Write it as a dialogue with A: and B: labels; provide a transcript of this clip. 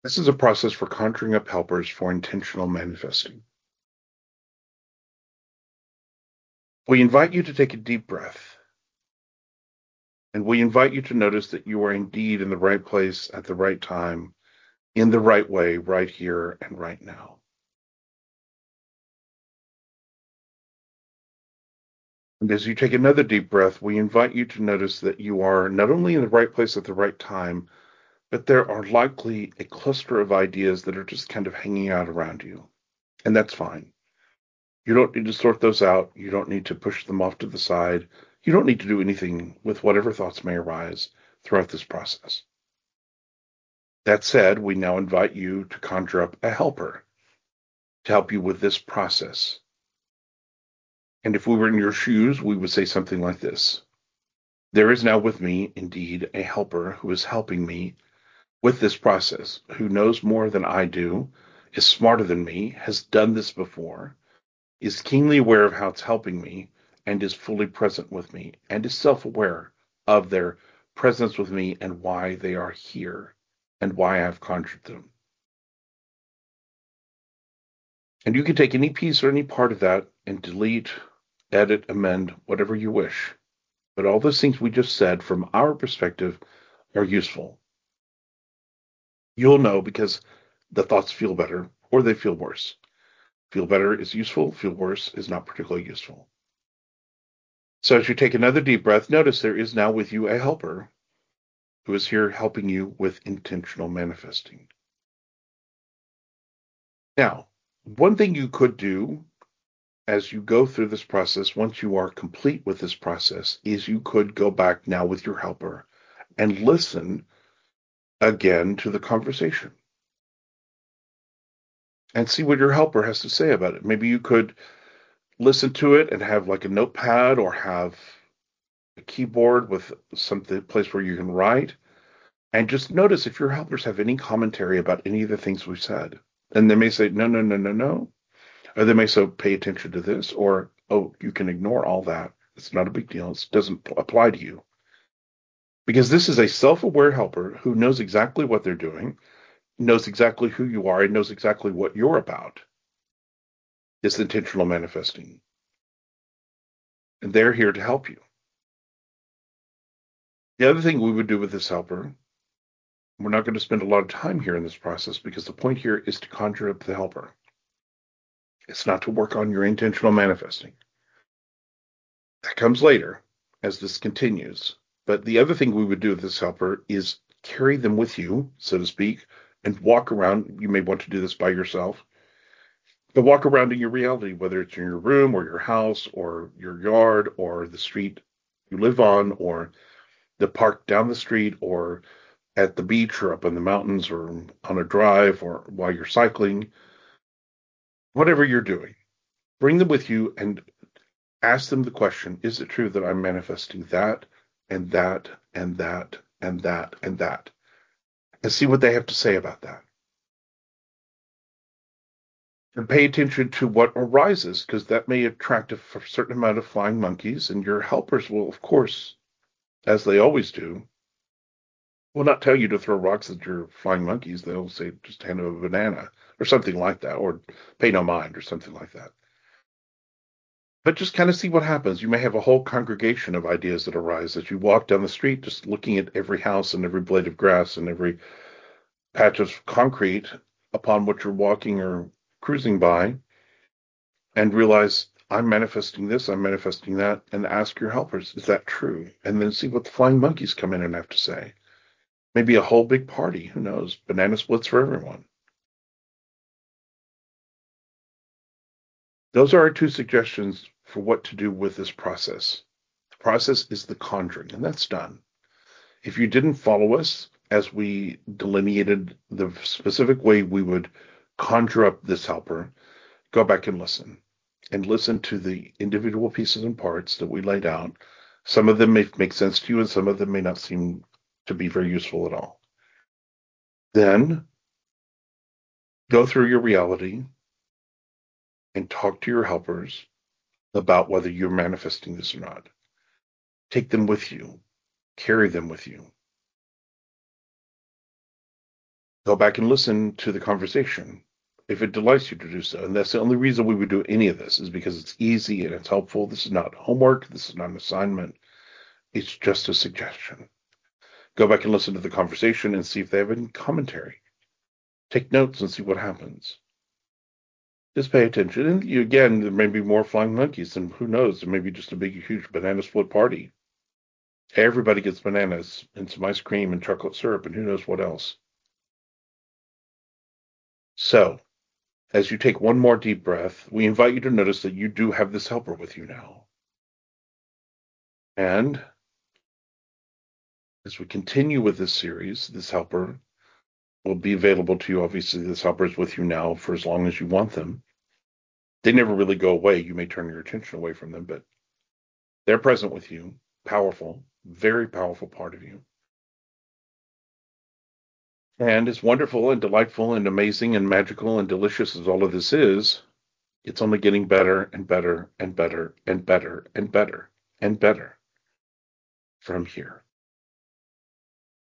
A: This is a process for conjuring up helpers for intentional manifesting. We invite you to take a deep breath, and we invite you to notice that you are indeed in the right place at the right time, in the right way, right here and right now. And as you take another deep breath, we invite you to notice that you are not only in the right place at the right time, but there are likely a cluster of ideas that are just kind of hanging out around you. And that's fine. You don't need to sort those out. You don't need to push them off to the side. You don't need to do anything with whatever thoughts may arise throughout this process. That said, we now invite you to conjure up a helper to help you with this process. And if we were in your shoes, we would say something like this. There is now with me, indeed, a helper who is helping me with this process, who knows more than I do, is smarter than me, has done this before, is keenly aware of how it's helping me, and is fully present with me, and is self-aware of their presence with me and why they are here and why I've conjured them. And you can take any piece or any part of that and delete, edit, amend, whatever you wish. But all those things we just said from our perspective are useful. You'll know because the thoughts feel better or they feel worse. Feel better is useful, feel worse is not particularly useful. So as you take another deep breath, notice there is now with you a helper who is here helping you with intentional manifesting. Now, one thing you could do as you go through this process, once you are complete with this process, is you could go back now with your helper and listen again to the conversation and see what your helper has to say about it. Maybe you could listen to it and have like a notepad or have a keyboard with something place where you can write and just notice if your helpers have any commentary about any of the things we've said. And they may say, no, no, no, no, no. Or they may say, pay attention to this, or, oh, you can ignore all that. It's not a big deal. It doesn't apply to you. Because this is a self-aware helper who knows exactly what they're doing, knows exactly who you are, and knows exactly what you're about. It's intentional manifesting. And they're here to help you. The other thing we would do with this helper, we're not going to spend a lot of time here in this process because the point here is to conjure up the helper. It's not to work on your intentional manifesting. That comes later as this continues. But the other thing we would do with this helper is carry them with you, so to speak, and walk around. You may want to do this by yourself, but walk around in your reality, whether it's in your room or your house or your yard or the street you live on or the park down the street or at the beach or up in the mountains or on a drive or while you're cycling, whatever you're doing. Bring them with you and ask them the question, is it true that I'm manifesting that and that and that and that and that? And see what they have to say about that. And pay attention to what arises, because that may attract a certain amount of flying monkeys, and your helpers will, of course, as they always do, will not tell you to throw rocks at your flying monkeys. They'll say, just hand them a banana or something like that, or pay no mind or something like that. But just kind of see what happens. You may have a whole congregation of ideas that arise as you walk down the street, just looking at every house and every blade of grass and every patch of concrete upon which you're walking or cruising by, and realize, I'm manifesting this, I'm manifesting that, and ask your helpers, is that true? And then see what the flying monkeys come in and have to say. Maybe a whole big party, who knows? Banana splits for everyone. Those are our two suggestions for what to do with this process. The process is the conjuring, and that's done. If you didn't follow us as we delineated the specific way we would conjure up this helper, go back and listen to the individual pieces and parts that we laid out. Some of them may make sense to you and some of them may not seem to be very useful at all. Then go through your reality and talk to your helpers about whether you're manifesting this or not. Take them with you, carry them with you. Go back and listen to the conversation if it delights you to do so. And that's the only reason we would do any of this, is because it's easy and it's helpful. This is not homework. This is not an assignment. It's just a suggestion. Go back and listen to the conversation and see if they have any commentary. Take notes and see what happens. Just pay attention. And again, there may be more flying monkeys, and who knows? There may be just a big, huge banana split party. Everybody gets bananas and some ice cream and chocolate syrup and who knows what else. So, as you take one more deep breath, we invite you to notice that you do have this helper with you now. And as we continue with this series, this helper will be available to you. Obviously, this helper is with you now for as long as you want them. They never really go away. You may turn your attention away from them, but they're present with you. Powerful, very powerful part of you. And as wonderful and delightful and amazing and magical and delicious as all of this is, it's only getting better and better and better and better and better and better from here.